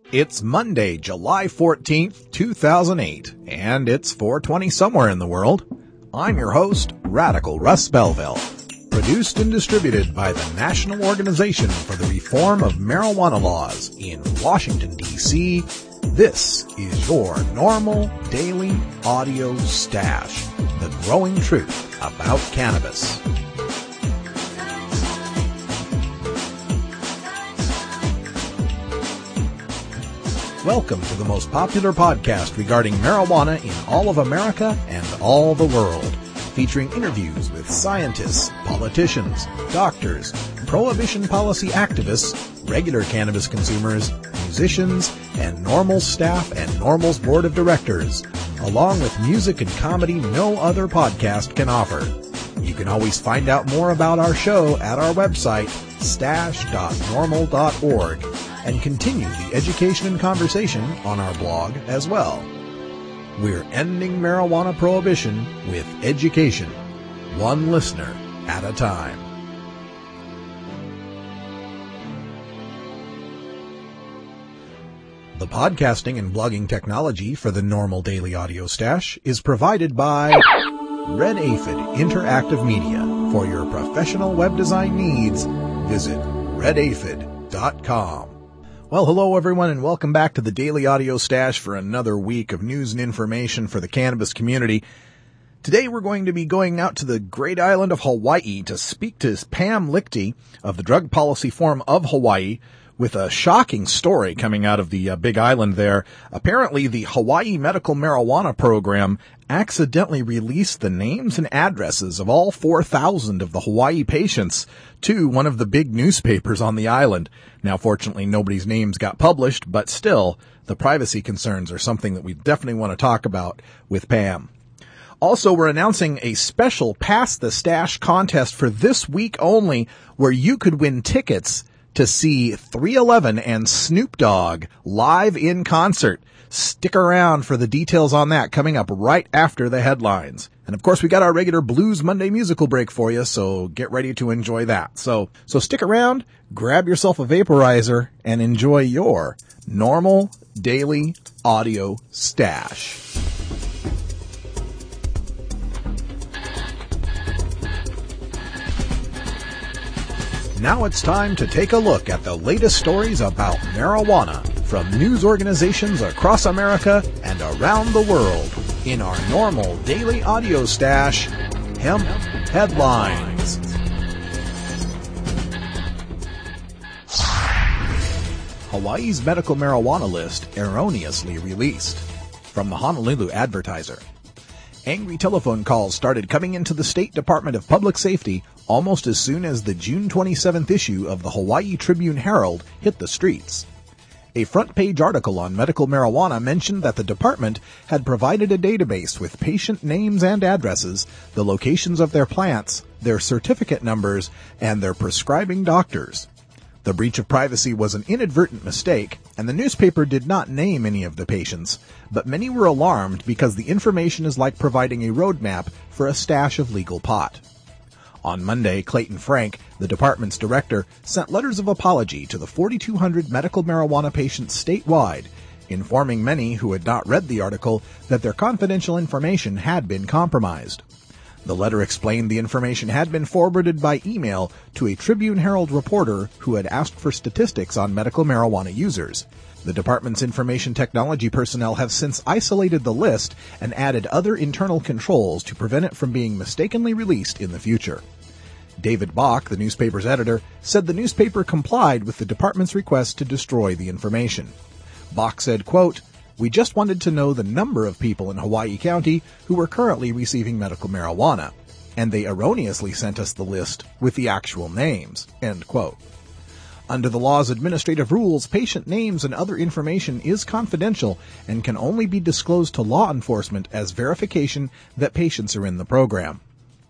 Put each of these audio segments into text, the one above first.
It's Monday, July 14th, 2008, and it's 4:20 somewhere in the world. I'm your host, Radical Russ Belville. Produced and distributed by the National Organization for the Reform of Marijuana Laws in Washington, D.C., this is your normal daily audio stash, the growing truth about cannabis. Welcome to the most popular podcast regarding marijuana in all of America and all the world, featuring interviews with scientists, politicians, doctors, prohibition policy activists, regular cannabis consumers, musicians, and NORML staff and NORML's board of directors, along with music and comedy no other podcast can offer. You can always find out more about our show at our website, stash.norml.org, and continue the education and conversation on our blog as well. We're ending marijuana prohibition with education, one listener at a time. The podcasting and blogging technology for the NORML Daily Audio Stash is provided by Red Aphid Interactive Media. For your professional web design needs, visit redaphid.com. Well, hello everyone, and welcome back to the Daily Audio Stash for another week of news and information for the cannabis community. Today we're going to be going out to the great island of Hawaii to speak to Pam Lichty of the Drug Policy Forum of Hawaii with a shocking story coming out of the big island there. Apparently the Hawaii Medical Marijuana Program accidentally released the names and addresses of all 4,000 of the Hawaii patients to one of the big newspapers on the island. Now, fortunately, nobody's names got published, but still, the privacy concerns are something that we definitely want to talk about with Pam. Also, we're announcing a special Pass the Stash contest for this week only, where you could win tickets to see 311 and Snoop Dogg live in concert. Stick around for the details on that coming up right after the headlines. And of course, we got our regular Blues Monday musical break for you, so get ready to enjoy that. So stick around, grab yourself a vaporizer, and enjoy your NORML Daily Audio Stash. Now it's time to take a look at the latest stories about marijuana from news organizations across America and around the world in our NORML Daily Audio Stash, Hemp Headlines. Hawaii's medical marijuana list erroneously released. From the Honolulu Advertiser. Angry telephone calls started coming into the State Department of Public Safety almost as soon as the June 27th issue of the Hawaii Tribune-Herald hit the streets. A front-page article on medical marijuana mentioned that the department had provided a database with patient names and addresses, the locations of their plants, their certificate numbers, and their prescribing doctors. The breach of privacy was an inadvertent mistake, and the newspaper did not name any of the patients, but many were alarmed because the information is like providing a roadmap for a stash of legal pot. On Monday, Clayton Frank, the department's director, sent letters of apology to the 4,200 medical marijuana patients statewide, informing many who had not read the article that their confidential information had been compromised. The letter explained the information had been forwarded by email to a Tribune-Herald reporter who had asked for statistics on medical marijuana users. The department's information technology personnel have since isolated the list and added other internal controls to prevent it from being mistakenly released in the future. David Bach, the newspaper's editor, said the newspaper complied with the department's request to destroy the information. Bach said, quote, "We just wanted to know the number of people in Hawaii County who were currently receiving medical marijuana, and they erroneously sent us the list with the actual names." End quote. Under the law's administrative rules, patient names and other information is confidential and can only be disclosed to law enforcement as verification that patients are in the program.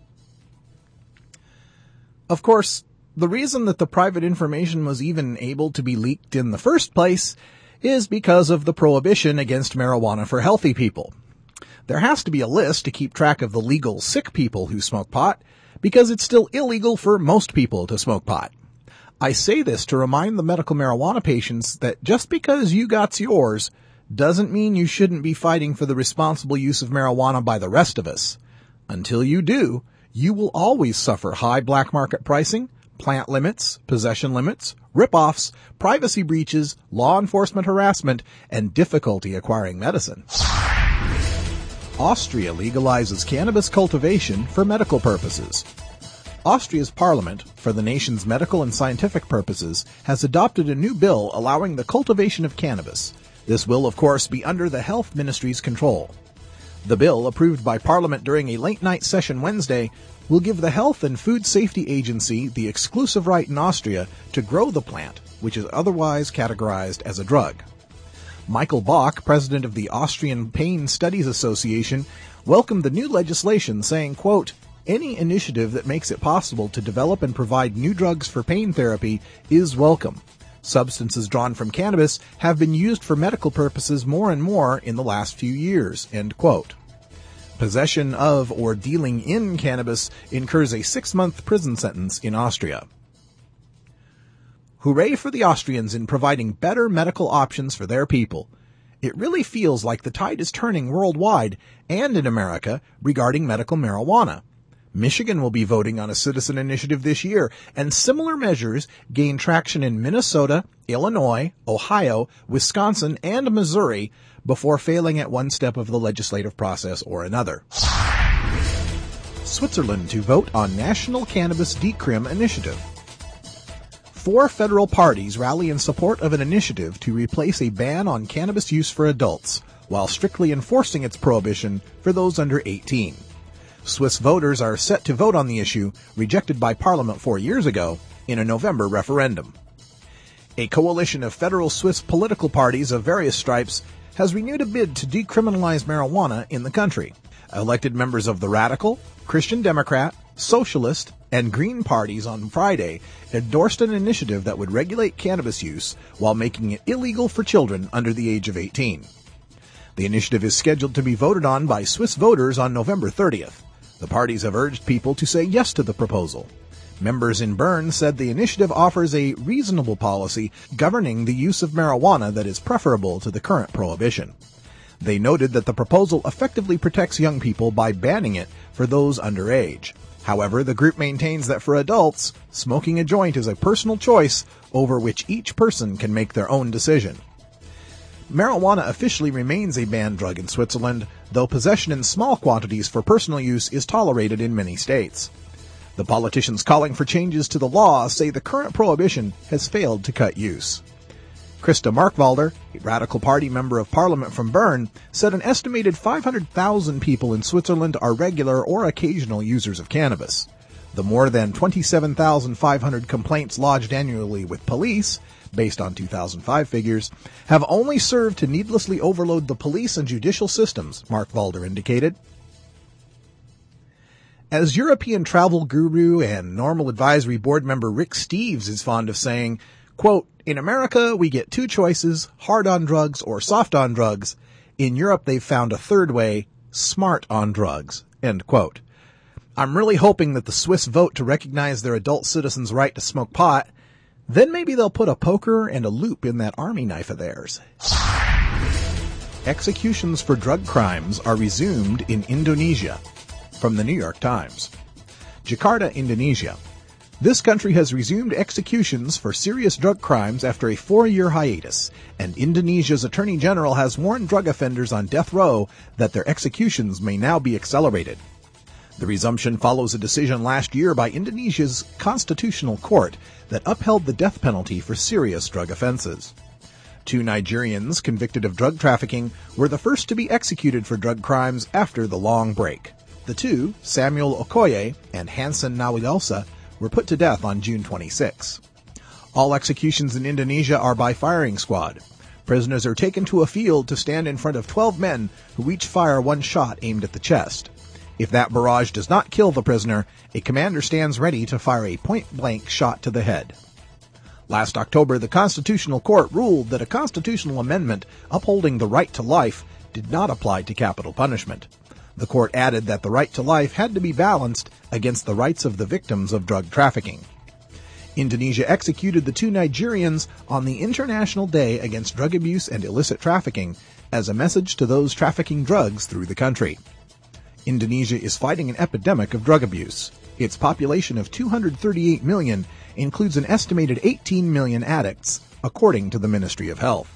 Of course, the reason that the private information was even able to be leaked in the first place is because of the prohibition against marijuana for healthy people. There has to be a list to keep track of the legal sick people who smoke pot, because it's still illegal for most people to smoke pot. I say this to remind the medical marijuana patients that just because you got yours doesn't mean you shouldn't be fighting for the responsible use of marijuana by the rest of us. Until you do, you will always suffer high black market pricing, plant limits, possession limits, rip-offs, privacy breaches, law enforcement harassment, and difficulty acquiring medicine. Austria legalizes cannabis cultivation for medical purposes. Austria's parliament, for the nation's medical and scientific purposes, has adopted a new bill allowing the cultivation of cannabis. This will, of course, be under the Health Ministry's control. The bill, approved by Parliament during a late-night session Wednesday, will give the Health and Food Safety Agency the exclusive right in Austria to grow the plant, which is otherwise categorized as a drug. Michael Bach, president of the Austrian Pain Studies Association, welcomed the new legislation, saying, quote, "Any initiative that makes it possible to develop and provide new drugs for pain therapy is welcome. Substances drawn from cannabis have been used for medical purposes more and more in the last few years," end quote. Possession of or dealing in cannabis incurs a 6-month prison sentence in Austria. Hooray for the Austrians in providing better medical options for their people. It really feels like the tide is turning worldwide and in America regarding medical marijuana. Michigan will be voting on a citizen initiative this year, and similar measures gain traction in Minnesota, Illinois, Ohio, Wisconsin, and Missouri before failing at one step of the legislative process or another. Switzerland to vote on National Cannabis Decrim Initiative. 4 federal parties rally in support of an initiative to replace a ban on cannabis use for adults, while strictly enforcing its prohibition for those under 18. Swiss voters are set to vote on the issue, rejected by Parliament 4 years ago, in a November referendum. A coalition of federal Swiss political parties of various stripes has renewed a bid to decriminalize marijuana in the country. Elected members of the Radical, Christian Democrat, Socialist, and Green parties on Friday endorsed an initiative that would regulate cannabis use while making it illegal for children under the age of 18. The initiative is scheduled to be voted on by Swiss voters on November 30th. The parties have urged people to say yes to the proposal. Members in Bern said the initiative offers a reasonable policy governing the use of marijuana that is preferable to the current prohibition. They noted that the proposal effectively protects young people by banning it for those underage. However, the group maintains that for adults, smoking a joint is a personal choice over which each person can make their own decision. Marijuana officially remains a banned drug in Switzerland, though possession in small quantities for personal use is tolerated in many states. The politicians calling for changes to the law say the current prohibition has failed to cut use. Christa Markwalder, a Radical Party member of Parliament from Bern, said an estimated 500,000 people in Switzerland are regular or occasional users of cannabis. The more than 27,500 complaints lodged annually with police, based on 2005 figures, have only served to needlessly overload the police and judicial systems, Markwalder indicated. As European travel guru and Normal Advisory Board member Rick Steves is fond of saying, quote, "In America, we get 2 choices, hard on drugs or soft on drugs. In Europe, they've found a third way, smart on drugs," end quote. I'm really hoping that the Swiss vote to recognize their adult citizens' right to smoke pot. Then maybe they'll put a poker and a loop in that army knife of theirs. Executions for drug crimes are resumed in Indonesia. From the New York Times. Jakarta, Indonesia. This country has resumed executions for serious drug crimes after a 4-year hiatus, and Indonesia's Attorney General has warned drug offenders on death row that their executions may now be accelerated. The resumption follows a decision last year by Indonesia's Constitutional Court that upheld the death penalty for serious drug offenses. 2 Nigerians convicted of drug trafficking were the first to be executed for drug crimes after the long break. The 2, Samuel Okoye and Hansen Nawielsa, were put to death on June 26. All executions in Indonesia are by firing squad. Prisoners are taken to a field to stand in front of 12 men who each fire 1 shot aimed at the chest. If that barrage does not kill the prisoner, a commander stands ready to fire a point-blank shot to the head. Last October, the Constitutional Court ruled that a constitutional amendment upholding the right to life did not apply to capital punishment. The court added that the right to life had to be balanced against the rights of the victims of drug trafficking. Indonesia executed the 2 Nigerians on the International Day Against Drug Abuse and Illicit Trafficking as a message to those trafficking drugs through the country. Indonesia is fighting an epidemic of drug abuse. Its population of 238 million includes an estimated 18 million addicts, according to the Ministry of Health.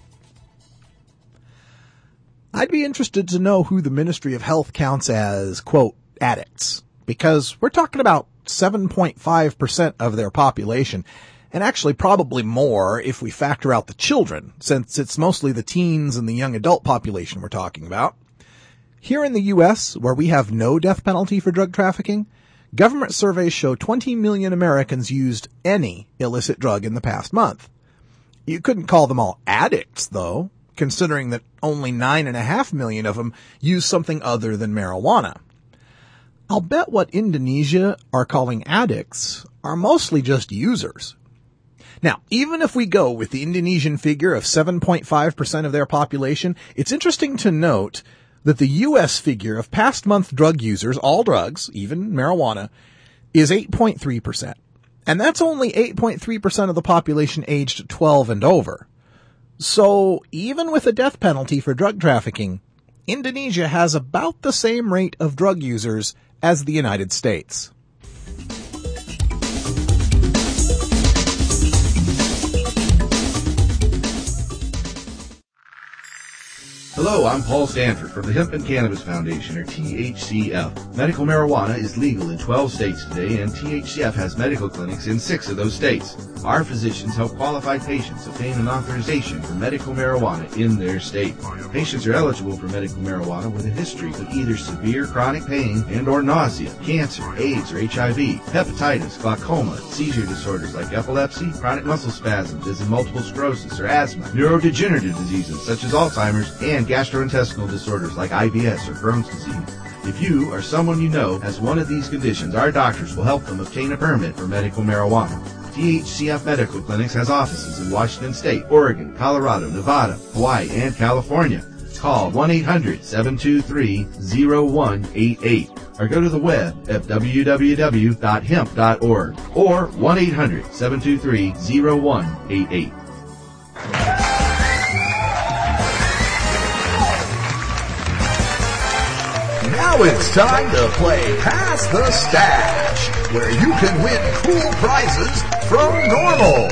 I'd be interested to know who the Ministry of Health counts as, quote, addicts, because we're talking about 7.5% of their population, and actually probably more if we factor out the children, since it's mostly the teens and the young adult population we're talking about. Here in the U.S., where we have no death penalty for drug trafficking, government surveys show 20 million Americans used any illicit drug in the past month. You couldn't call them all addicts, though, considering that only 9.5 million of them use something other than marijuana. I'll bet what Indonesia are calling addicts are mostly just users. Now, even if we go with the Indonesian figure of 7.5% of their population, it's interesting to note that the U.S. figure of past month drug users, all drugs, even marijuana, is 8.3%. And that's only 8.3% of the population aged 12 and over. So, even with a death penalty for drug trafficking, Indonesia has about the same rate of drug users as the United States. Hello, I'm Paul Stanford from the Hemp and Cannabis Foundation, or THCF. Medical marijuana is legal in 12 states today, and THCF has medical clinics in 6 of those states. Our physicians help qualified patients obtain an authorization for medical marijuana in their state. Patients are eligible for medical marijuana with a history of either severe chronic pain and or nausea, cancer, AIDS or HIV, hepatitis, glaucoma, seizure disorders like epilepsy, chronic muscle spasms as in multiple sclerosis or asthma, neurodegenerative diseases such as Alzheimer's, and gastrointestinal disorders like IBS or Crohn's disease. If you or someone you know has one of these conditions, our doctors will help them obtain a permit for medical marijuana. THCF Medical Clinics has offices in Washington State, Oregon, Colorado, Nevada, Hawaii, and California. Call 1-800-723-0188 or go to the web at www.hemp.org or 1-800-723-0188. Now it's time to play Pass the Stash, where you can win cool prizes from Normal.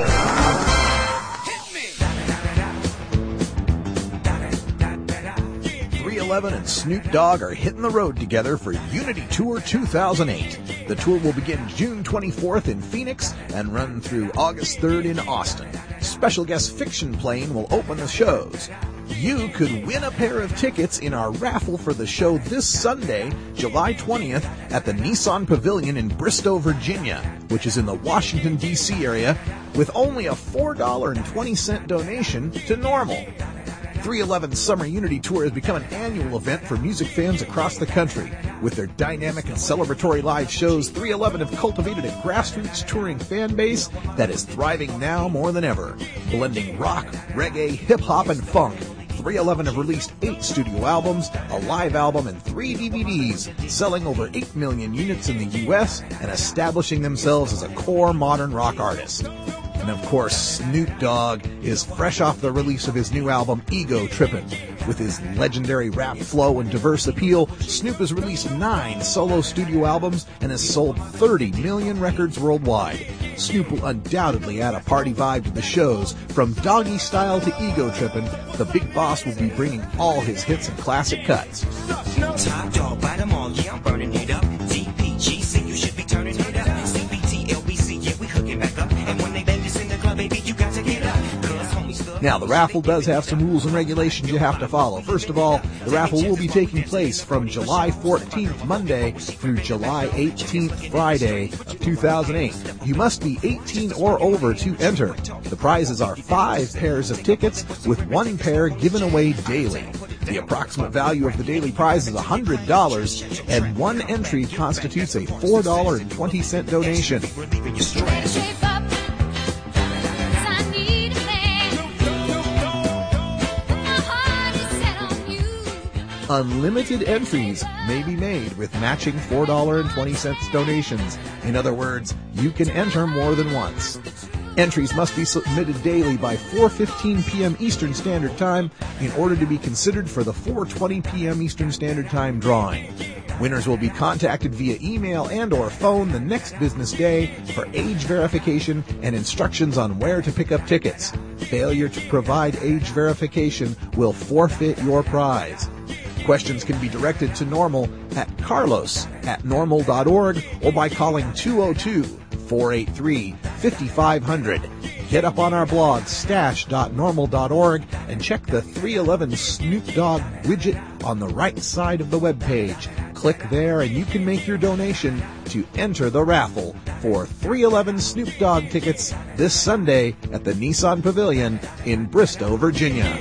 311 and Snoop Dogg are hitting the road together for Unity Tour 2008. The tour will begin June 24th in Phoenix and run through August 3rd in Austin. Special guest Fiction Plane will open the shows. You could win a pair of tickets in our raffle for the show this Sunday, July 20th, at the Nissan Pavilion in Bristow, Virginia, which is in the Washington, D.C. area, with only a $4.20 donation to Normal. 311's Summer Unity Tour has become an annual event for music fans across the country. With their dynamic and celebratory live shows, 311 have cultivated a grassroots touring fan base that is thriving now more than ever. Blending rock, reggae, hip-hop, and funk, 311 have released 8 studio albums, a live album, and 3 DVDs, selling over 8 million units in the U.S. and establishing themselves as a core modern rock artist. And of course, Snoop Dogg is fresh off the release of his new album, Ego Trippin'. With his legendary rap flow and diverse appeal, Snoop has released 9 solo studio albums and has sold 30 million records worldwide. Snoop will undoubtedly add a party vibe to the shows. From Doggy Style to Ego Trippin', the Big Boss will be bringing all his hits and classic cuts. Top dog, bite them all, yeah, I'm burning it up. DPGC, you should be turning it up. CBT, LBC, yeah, we hooking back up. And when they bang this in the club, baby, you got to get up. Now, the raffle does have some rules and regulations you have to follow. First of all, the raffle will be taking place from July 14th, Monday, through July 18th, Friday of 2008. You must be 18 or over to enter. The prizes are 5 pairs of tickets, with 1 pair given away daily. The approximate value of the daily prize is $100, and 1 entry constitutes a $4.20 donation. Unlimited entries may be made with matching $4.20 donations. In other words, you can enter more than once. Entries must be submitted daily by 4:15 p.m. Eastern Standard Time in order to be considered for the 4:20 p.m. Eastern Standard Time drawing. Winners will be contacted via email and or phone the next business day for age verification and instructions on where to pick up tickets. Failure to provide age verification will forfeit your prize. Questions can be directed to Normal at carlos@normal.org or by calling 202-483-5500. Get up on our blog, stash.normal.org, and check the 311 Snoop Dogg widget on the right side of the webpage. Click there and you can make your donation to enter the raffle for 311 Snoop Dogg tickets this Sunday at the Nissan Pavilion in Bristow, Virginia.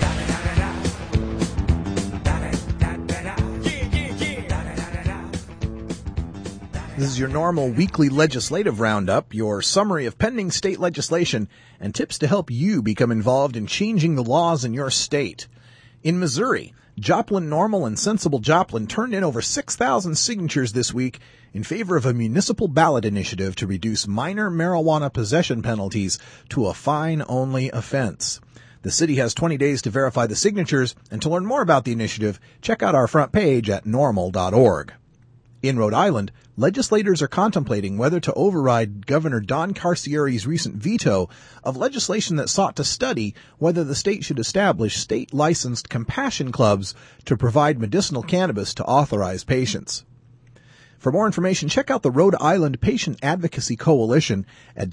This is your normal weekly legislative roundup, your summary of pending state legislation, and tips to help you become involved in changing the laws in your state. In Missouri, Joplin Normal and Sensible Joplin turned in over 6,000 signatures this week in favor of a municipal ballot initiative to reduce minor marijuana possession penalties to a fine-only offense. The city has 20 days to verify the signatures, and to learn more about the initiative, check out our front page at normal.org. In Rhode Island, legislators are contemplating whether to override Governor Don Carcieri's recent veto of legislation that sought to study whether the state should establish state-licensed compassion clubs to provide medicinal cannabis to authorized patients. For more information, check out the Rhode Island Patient Advocacy Coalition at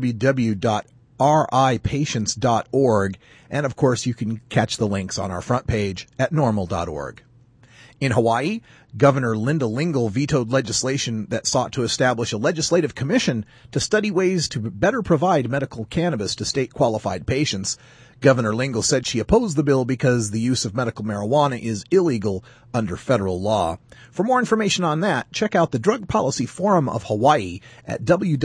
www.ripatients.org, and of course you can catch the links on our front page at normal.org. In Hawaii, Governor Linda Lingle vetoed legislation that sought to establish a legislative commission to study ways to better provide medical cannabis to state-qualified patients. Governor Lingle said she opposed the bill because the use of medical marijuana is illegal under federal law. For more information on that, check out the Drug Policy Forum of Hawaii at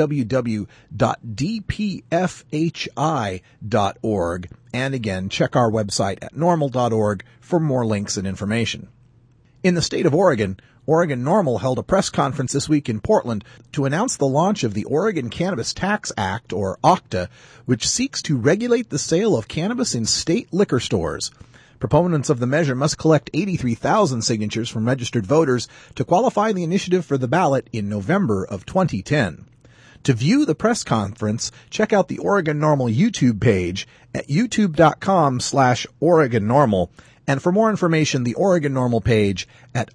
www.dpfhi.org. And again, check our website at normal.org for more links and information. In the state of Oregon, Oregon Normal held a press conference this week in Portland to announce the launch of the Oregon Cannabis Tax Act, or OCTA, which seeks to regulate the sale of cannabis in state liquor stores. Proponents of the measure must collect 83,000 signatures from registered voters to qualify the initiative for the ballot in November of 2010. To view the press conference, check out the Oregon Normal YouTube page at youtube.com/Oregon Normal. And for more information, the Oregon Normal page at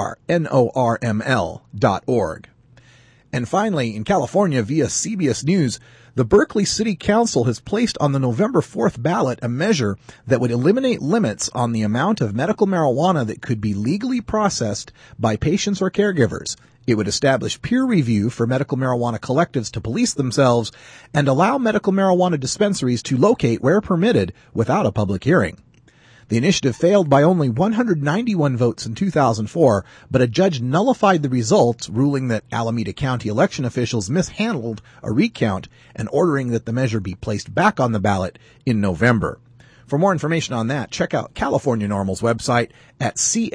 ornorml.org. And finally, in California, via CBS News, the Berkeley City Council has placed on the November 4th ballot a measure that would eliminate limits on the amount of medical marijuana that could be legally processed by patients or caregivers. It would establish peer review for medical marijuana collectives to police themselves and allow medical marijuana dispensaries to locate where permitted without a public hearing. The initiative failed by only 191 votes in 2004, but a judge nullified the results, ruling that Alameda County election officials mishandled a recount and ordering that the measure be placed back on the ballot in November. For more information on that, check out California Normal's website at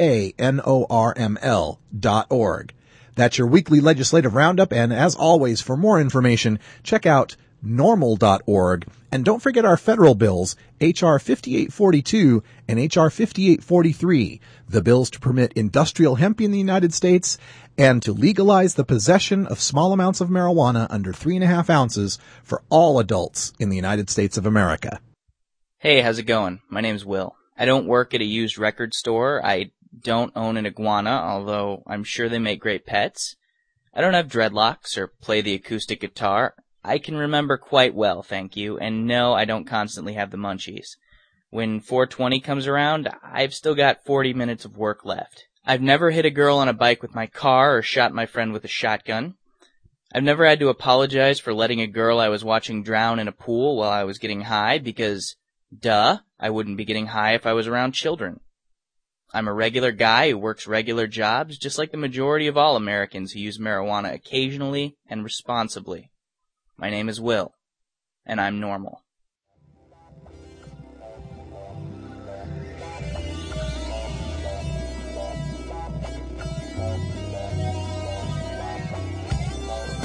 canorml.org. That's your weekly legislative roundup, and as always, for more information, check out normal.org. And don't forget our federal bills, H.R. 5842 and H.R. 5843, the bills to permit industrial hemp in the United States and to legalize the possession of small amounts of marijuana under 3.5 ounces for all adults in the United States of America. Hey, how's it going? My name's Will. I don't work at a used record store. I don't own an iguana, although I'm sure they make great pets. I don't have dreadlocks or play the acoustic guitar. I can remember quite well, thank you, and no, I don't constantly have the munchies. When 420 comes around, I've still got 40 minutes of work left. I've never hit a girl on a bike with my car or shot my friend with a shotgun. I've never had to apologize for letting a girl I was watching drown in a pool while I was getting high because, duh, I wouldn't be getting high if I was around children. I'm a regular guy who works regular jobs, just like the majority of all Americans who use marijuana occasionally and responsibly. My name is Will, and I'm normal.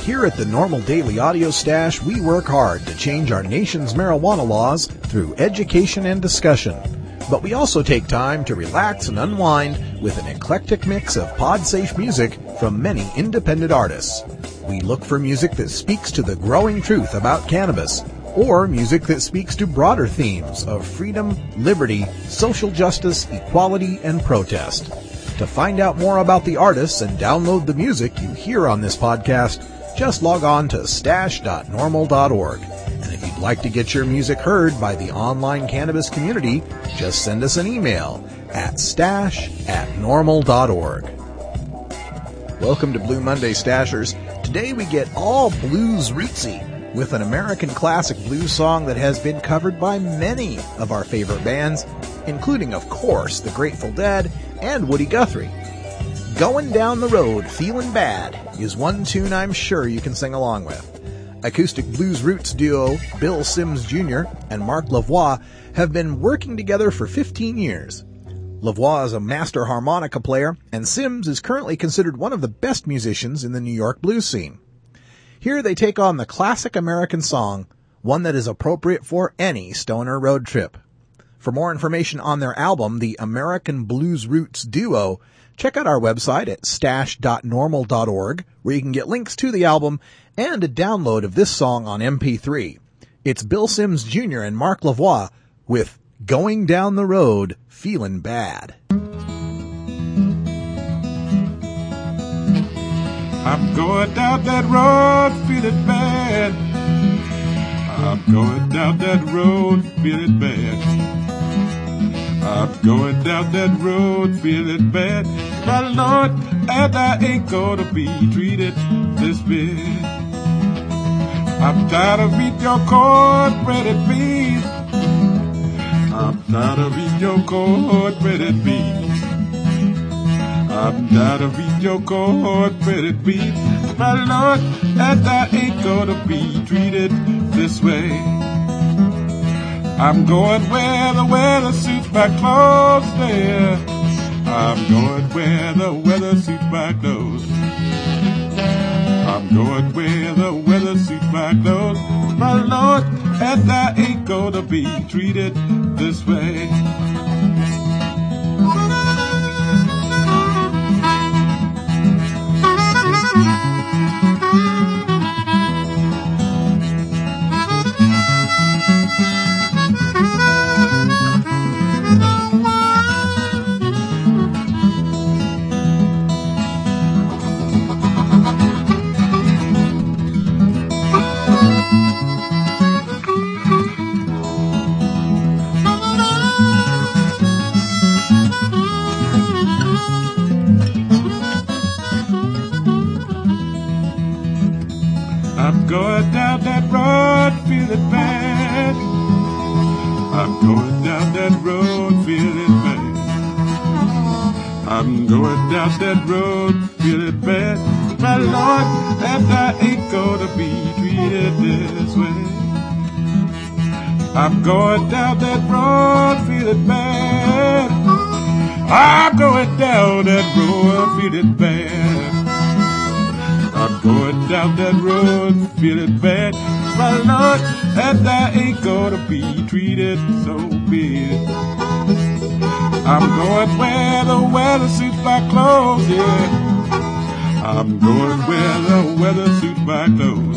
Here at the Normal Daily Audio Stash, we work hard to change our nation's marijuana laws through education and discussion. But we also take time to relax and unwind with an eclectic mix of pod-safe music from many independent artists. We look for music that speaks to the growing truth about cannabis, or music that speaks to broader themes of freedom, liberty, social justice, equality, and protest. To find out more about the artists and download the music you hear on this podcast, just log on to stash.normal.org. And if you'd like to get your music heard by the online cannabis community, just send us an email at stash@normal.org. Welcome to Blue Monday, Stashers. Today we get all blues rootsy with an American classic blues song that has been covered by many of our favorite bands, including, of course, the Grateful Dead and Woody Guthrie. Going Down the Road Feeling Bad is one tune I'm sure you can sing along with. Acoustic blues roots duo Bill Sims Jr. and Mark Lavoie have been working together for 15 years. Lavoie is a master harmonica player, and Sims is currently considered one of the best musicians in the New York blues scene. Here they take on the classic American song, one that is appropriate for any stoner road trip. For more information on their album, the American Blues Roots Duo, check out our website at stash.normal.org, where you can get links to the album and a download of this song on MP3. It's Bill Sims Jr. and Mark Lavoie with Going Down the Road Feeling Bad. I'm going down that road feeling bad. I'm going down that road feeling bad. I'm going down that road feeling bad. My Lord, and I ain't gonna be treated this bad. I'm tired of eating your cornbread and beans. I'm tired of eating your cornbread and beans. I'm tired of eating your cornbread and beans. My Lord, and I ain't gonna be treated this way. I'm going where the weather suits my clothes there. I'm going where the weather suits my clothes. I'm going where the weather suits my clothes. My Lord, and I ain't gonna be treated this way. I'm going down that road feeling bad. I'm going down that road feeling bad. I'm going down that road feeling bad. My Lord, and I ain't gonna be treated this way. I'm going down that road feeling bad. I'm going down that road feeling bad. I'm going down that road feeling bad. My Lord, and I ain't gonna be treated so bad. I'm going where the weather suits my clothes, yeah. I'm going where the weather suits my clothes.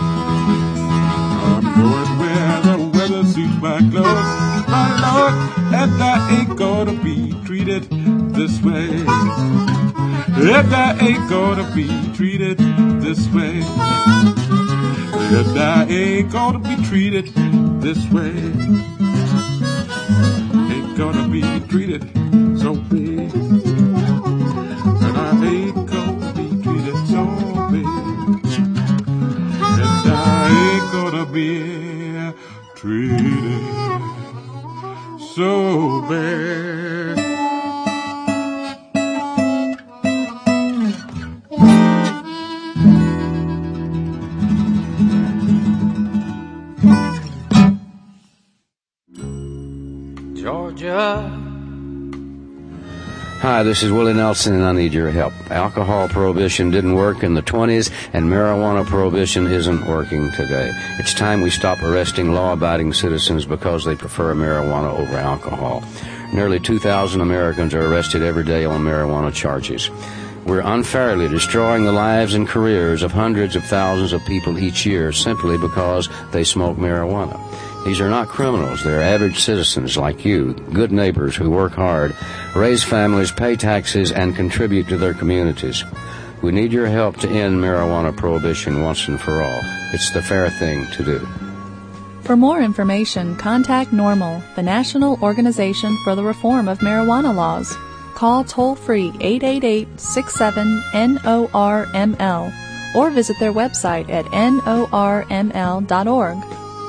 I'm going where the weather suits my clothes. My Lord, and I ain't gonna be treated this way. And I ain't gonna be treated this way. And I ain't gonna be treated this way. Ain't gonna be treated so bad. And I ain't gonna be treated so bad. And I ain't gonna be treated so bad. Georgia, Hi, this is Willie Nelson, and I need your help. Alcohol prohibition didn't work in the 20s, and marijuana prohibition isn't working today. It's time we stop arresting law-abiding citizens because they prefer marijuana over alcohol. Nearly 2,000 Americans are arrested every day on marijuana charges. We're unfairly destroying the lives and careers of hundreds of thousands of people each year simply because they smoke marijuana. These are not criminals. They're average citizens like you, good neighbors who work hard, raise families, pay taxes, and contribute to their communities. We need your help to end marijuana prohibition once and for all. It's the fair thing to do. For more information, contact NORML, the National Organization for the Reform of Marijuana Laws. Call toll-free 888-67-NORML or visit their website at norml.org.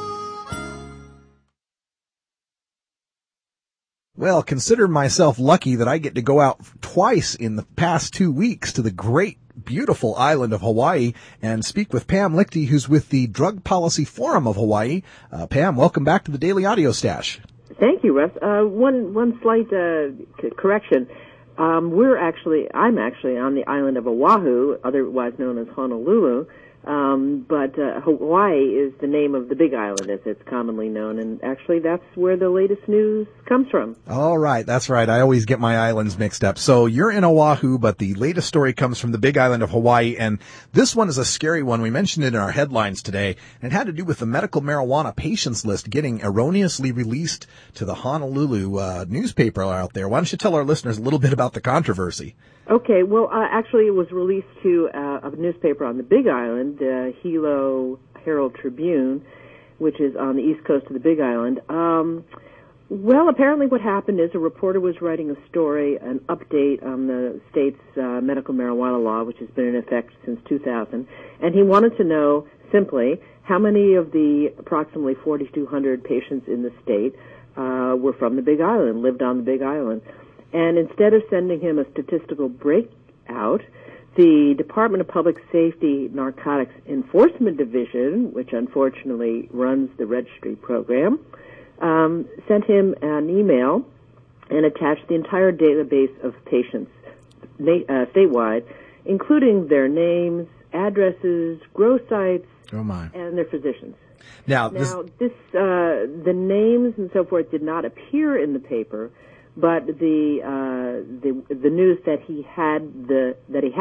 Well, consider myself lucky that I get to go out twice in the past 2 weeks to the great, beautiful island of Hawaii and speak with Pam Lichty, who's with the Drug Policy Forum of Hawaii. Pam, welcome back to the Daily Audio Stash. Thank you, Russ. One slight correction. I'm actually on the island of Oahu, otherwise known as Honolulu. But Hawaii is the name of the Big Island, as it's commonly known, and actually that's where the latest news comes from. All right, that's right. I always get my islands mixed up. So you're in Oahu, but the latest story comes from the Big Island of Hawaii, and this one is a scary one. We mentioned it in our headlines today, and it had to do with the medical marijuana patients list getting erroneously released to the Honolulu newspaper out there. Why don't you tell our listeners a little bit about the controversy? Okay, well, actually it was released to a newspaper on the Big Island, Hilo Herald Tribune, which is on the east coast of the Big Island. Well, apparently what happened is a reporter was writing a story, an update on the state's medical marijuana law, which has been in effect since 2000, and he wanted to know, simply, how many of the approximately 4,200 patients in the state were from the Big Island, lived on the Big Island. And instead of sending him a statistical breakout, the Department of Public Safety Narcotics Enforcement Division, which unfortunately runs the registry program, sent him an email and attached the entire database of patients statewide, including their names, addresses, grow sites, and their physicians. Now the names and so forth did not appear in the paper, but the news that he had